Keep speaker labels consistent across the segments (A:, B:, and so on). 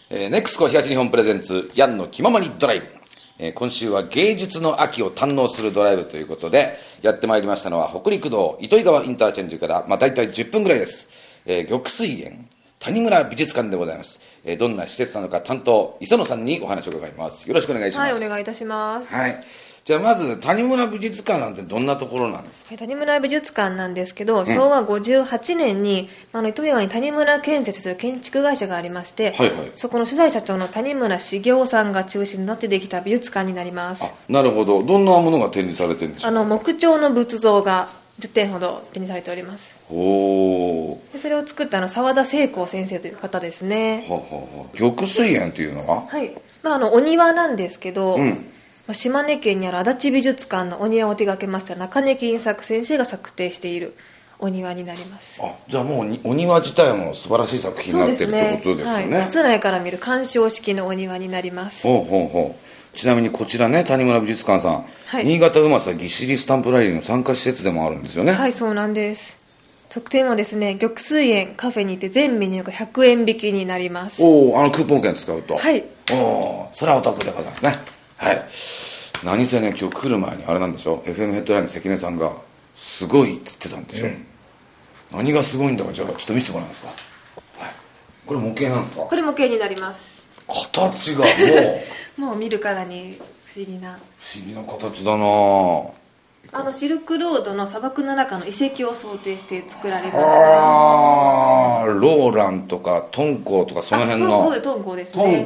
A: ネクスコ東日本プレゼンツヤンの気ままにドライブ、今週は芸術の秋を堪能するドライブということでやってまいりましたのは北陸道糸魚川インターチェンジから大体10分ぐらいです、玉水園谷村美術館でございます、どんな施設なのか担当磯野さんにお話を伺います。よろしくお願いします。
B: はい、お願いいたします。
A: はい、じゃあまず谷村美術館なんてどんなところなんですか？
B: 谷村美術館なんですけど、昭和58年に糸魚川に谷村建設という建築会社がありまして、
A: はいはい、
B: そこの初代社長の谷村茂雄さんが中心になってできた美術館になります。
A: なるほど。どんなものが展示されてるんでしょうか？
B: 木彫の仏像が10点ほど展示されております。でそれを作った澤田聖光先生という方ですね。
A: 玉水園というのは、
B: はい、お庭なんですけど、島根県にある足立美術館のお庭を手掛けました中根金作先生が策定しているお庭になります。
A: じゃあもうお庭自体も素晴らしい作品になってるってことですよね。
B: 室内から見る鑑賞式のお庭になります。
A: ちなみにこちらね、谷村美術館さん、新潟うまさぎっしりスタンプラリーの参加施設でもあるんですよね。
B: はい、そうなんです。特典はですね、玉水園カフェにて全メニューが100円引きになります。
A: クーポン券使うと。
B: はい。
A: それはお得でございますね。はい。何せね、今日来る前にあれなんでしょ、 FM ヘッドラインの関根さんがすごいって言ってたんでしょ、何がすごいんだか、じゃあちょっと見せてもらえますか？はい。これ模型なんですか？
B: これ模型になります。
A: 形が
B: もう見るからに不思議な
A: 形だな。
B: シルクロードの砂漠の中の遺跡を想定して作られました。
A: ローランとかトンコウとかその辺の。
B: トンコウですね。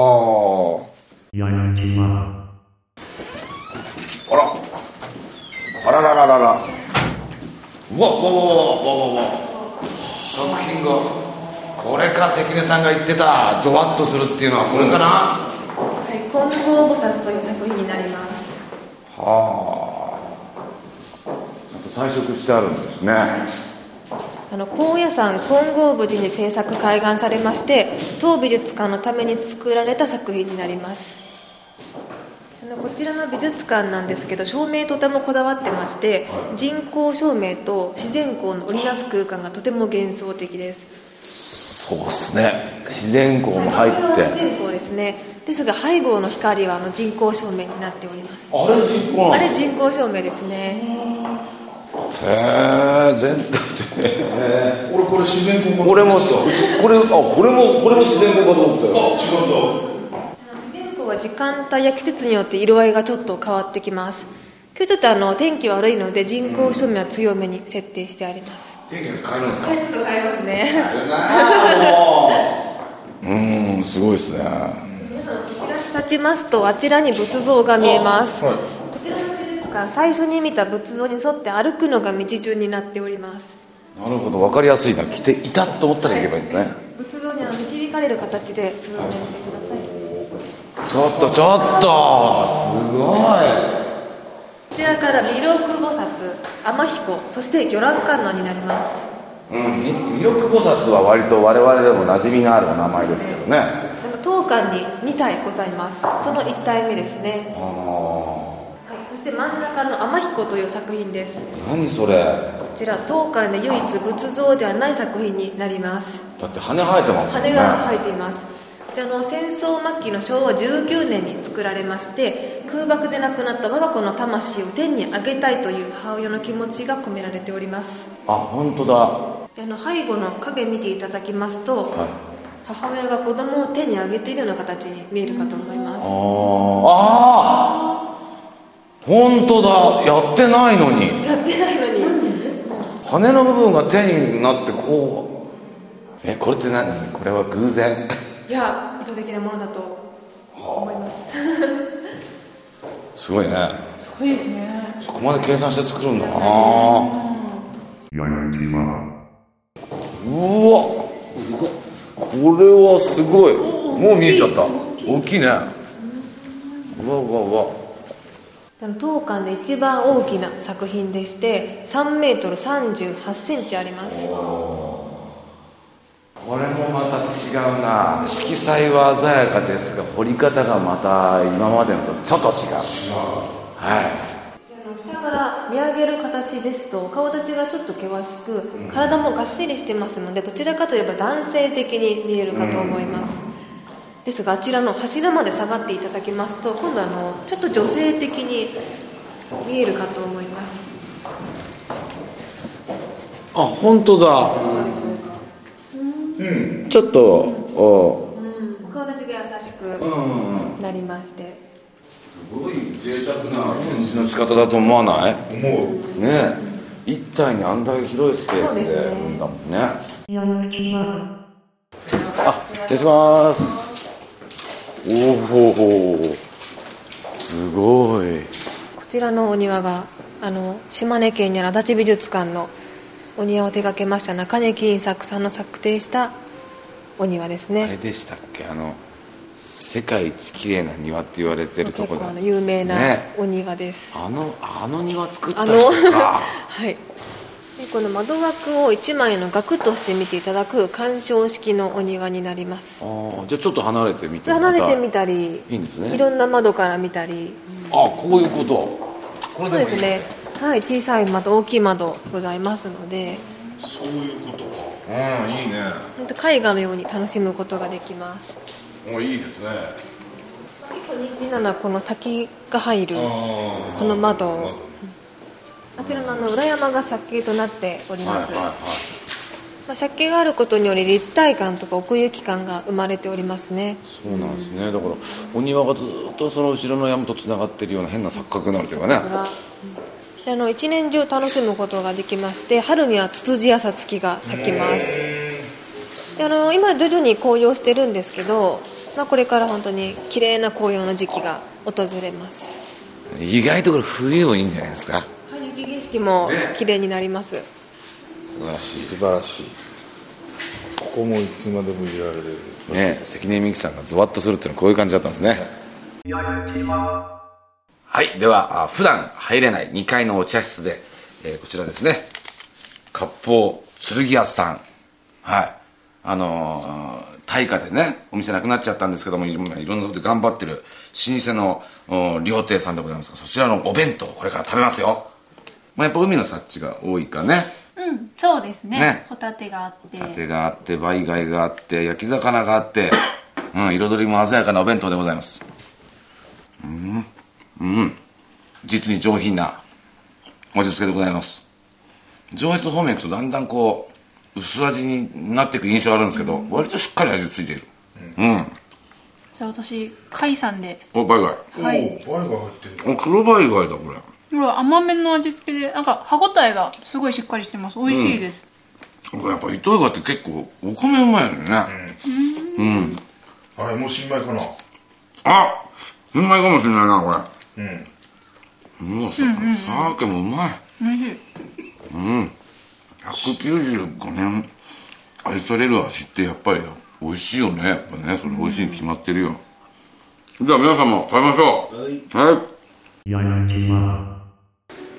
A: あららららら、うわ作品がこれか。関根さんが言ってたゾワッとするっていうのはこれかな。
B: はい、金剛菩薩という作品になります。
A: 彩色してあるんですね。
B: 高野山金剛無寺に制作開眼されまして、当美術館のために作られた作品になります。こちらの美術館なんですけど、照明とてもこだわってまして、人工照明と自然光の織りなす空間がとても幻想的です。
A: そうですね、自然光も入って、
B: 自然光ですね。ですが背後の光は人工照明になっております。
A: あれ人工なんですか？あれ
B: 人工照明ですね。
A: 全体
C: 俺これ自然光かと思った。
A: 俺もこれも自然光かと思ったよ。
C: 違った。
B: 自然光は時間帯や季節によって色合いがちょっと変わってきます。今日ちょっと天気悪いので人工照明は強めに設定してあります。
A: 天気によって変えるんですか？
B: ちょっと変えますね。
A: すごいですね。
B: 皆さんこちらに立ちますと、あちらに仏像が見えます。こちらの美術館、最初に見た仏像に沿って歩くのが道順になっております。
A: なるほど、分かりやすいな。来ていたと思ったら行けばいいんですね。
B: 仏像には導かれる形で進んでみてください。
A: ちょっとすごい。
B: こちらから弥勒菩薩、天彦、そして魚籃観音になります。
A: 弥勒菩薩は割と我々でも馴染みのあるお名前ですけどね。
B: 当館に2体ございます。その1体目ですね。そして真ん中の天彦という作品です。
A: 何それ？
B: こちら当館で唯一仏像ではない作品になります。
A: だって羽生えてますもんね。
B: 羽が生えています。で戦争末期の昭和19年に作られまして、空爆で亡くなった我が子の魂を天に上げたいという母親の気持ちが込められております。
A: 本当だ。
B: 背後の影見ていただきますと、母親が子供を天に上げているような形に見えるかと思います。
A: 本当だ。やってないのに羽の部分が天になってこう。これって何？これは偶然？
B: いや、意図的なものだと思います。
A: すごいね。
B: すごいですね。
A: そこまで計算して作るんだな。うわ、これはすごい。もう見えちゃった。大きいね。うわ。
B: 当館で一番大きな作品でして、3メートル38センチあります。
A: これもまた違うな。色彩は鮮やかですが、彫り方がまた今までのとちょっと違う。
B: 下から見上げる形ですと、顔立ちがちょっと険しく、体もがっしりしてますので、どちらかといえば男性的に見えるかと思います。 ですが、あちらの柱まで下がっていただきますと、今度ちょっと女性的に見えるかと思います。
A: あ、本当だ。ちょっと
B: 顔立ちが優しくなりまして、
A: すごい贅沢な展示の仕方だと思わない？
C: 思う。
A: ねえ、一体にあんだけ広いスペースでやるんだもんね。あ、失礼します。おお、すごい。
B: こちらのお庭が島根県にある足立美術館のお庭を手掛けました中根金作さんの策定したお庭ですね。
A: あれでしたっけ、世界一綺麗な庭って言われてるところだ。
B: 結構有名なお庭です、
A: ね、あの庭作った人か
B: はい。でこの窓枠を1枚の額として見ていただく鑑賞式のお庭になります。
A: じゃあちょっと離れてみて、
B: 離れてみたり、
A: いいんですね。
B: いろんな窓から見たり、
A: こういうこと。これでもいい。
B: そうですね、はい、小さい窓大きい窓ございますので、
C: そういうことか。
A: いいね。
B: 絵画のように楽しむことができます。
A: いいですね。
B: 結構人気なのはこの滝が入るこの窓、あちらの裏山が借景となっております。借景があることにより立体感とか奥行き感が生まれておりますね。
A: そうなんですね。だからお庭がずっとその後ろの山とつながっているような変な錯覚になるというかね。
B: で一年中楽しむことができまして、春にはツツジやさつきが咲きます。で今徐々に紅葉してるんですけど、これから本当に綺麗な紅葉の時期が訪れます。
A: 意外とこれ冬もいいんじゃないですか。
B: 雪景色も綺麗になります、
A: 素晴らしい。
C: 素晴らしい。ここもいつまでもいられる
A: ね。関根美樹さんがゾワッとするっていうのはこういう感じだったんですね。はい、では普段入れない2階のお茶室で、こちらですね、割烹剣屋さん、はい、大火でねお店なくなっちゃったんですけども、いろんなことで頑張ってる老舗の料亭さんでございますが、そちらのお弁当をこれから食べますよ。やっぱ海の幸が多いかね。
D: そうですね。ホタテがあって、
A: バイ貝があって、焼き魚があって、彩りも鮮やかなお弁当でございます。実に上品な味付けでございます。上越方面行くとだんだんこう薄味になっていく印象あるんですけど、割としっかり味付いている。
D: じゃあ私貝さんで。
A: バイ貝。
C: バイが入ってるんだ。
A: 黒バイ貝だこれ。
D: 甘めの味付けで歯ごたえがすごいしっかりしてます。美味しいです。
A: やっぱ糸魚川って結構お米うまいのよね。
C: もう新米かな。
A: 新米かもしれないなこれ。鮭もうまい。
D: 美味しい。
A: 195年愛される味ってやっぱり美味しいよね。やっぱね、それ美味しいに決まってるよ。じゃあ皆さんも食べましょう。はい、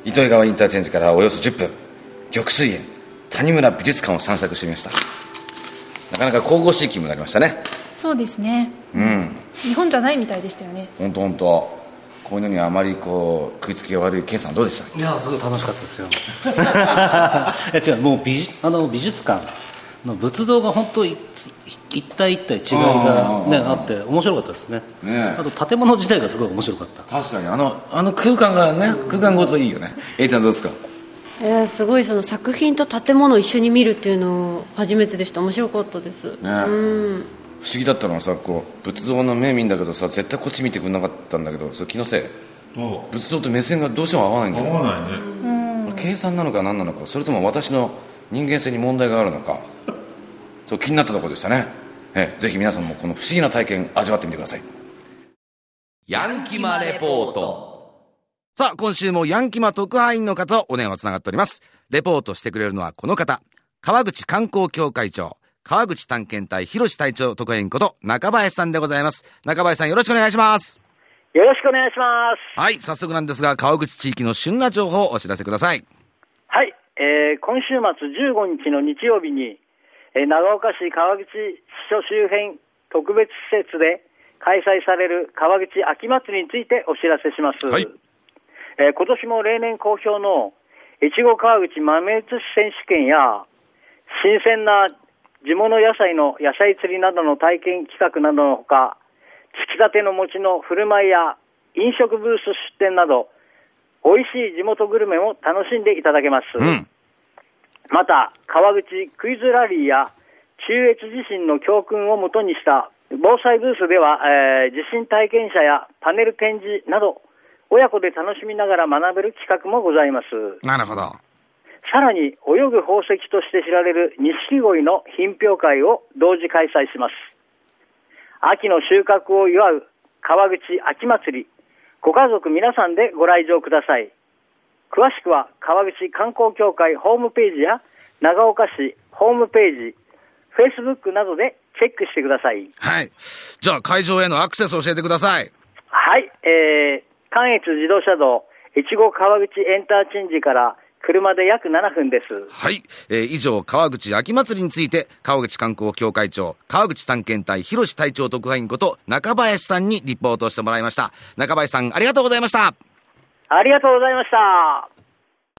A: 糸魚川インターチェンジからおよそ10分、玉水園谷村美術館を散策してみました。なかなか神々しい気分になりましたね。
D: そうですね。日本じゃないみたいでしたよね。
A: 本当こういうのにあまり食いつきが悪い K さんどうでした？
E: いやすごい楽しかったですよいや違う、もう美術館の仏像が本当一体一体違いが、あって面白かったですね。あと建物自体がすごい面白かった。
A: 確かにあの空間がね、空間ごといいよね。A ちゃんどうですか？
F: すごいその作品と建物を一緒に見るっていうの初めてでした。面白かったです。
A: 不思議だったのはさ、仏像の目見んだけどさ、絶対こっち見てくれなかったんだけど、それ気のせい？仏像と目線がどうしても合わないんだよ。
C: 合わないね。
A: 計算なのか何なのか、それとも私の人間性に問題があるのかそう気になったところでしたね。ぜひ皆さんもこの不思議な体験味わってみてください。ヤンキマレポート。さあ今週もヤンキマ特派員の方とお電話つながっております。レポートしてくれるのはこの方、川口観光協会長川口探検隊広隊長特派員こと中林さんでございます。中林さんよろしくお願いします。
G: よろしくお願いします。
A: はい、早速なんですが川口地域の旬な情報をお知らせください。
G: はい、今週末15日の日曜日に、長岡市川口支所周辺特別施設で開催される川口秋祭りについてお知らせします。はい、今年も例年好評のいちご川口豆移し選手権や新鮮な地物野菜の野菜釣りなどの体験企画などのほか、つきたての餅の振る舞いや飲食ブース出店など、美味しい地元グルメも楽しんでいただけます。また、川口クイズラリーや中越地震の教訓をもとにした防災ブースでは、地震体験者やパネル展示など、親子で楽しみながら学べる企画もございます。
A: なるほど。
G: さらに、泳ぐ宝石として知られる錦鯉の品評会を同時開催します。秋の収穫を祝う川口秋祭り、ご家族皆さんでご来場ください。詳しくは川口観光協会ホームページや長岡市ホームページ、Facebook などでチェックしてください。
A: はい。じゃあ会場へのアクセスを教えてください。
G: はい、関越自動車道越後川口エンターチェンジから車で約7分です。
A: はい、以上川口秋祭りについて川口観光協会長川口探検隊広志隊長特派員こと中林さんにリポートしてもらいました。中林さん、ありがとうございました。
G: ありがとうございました。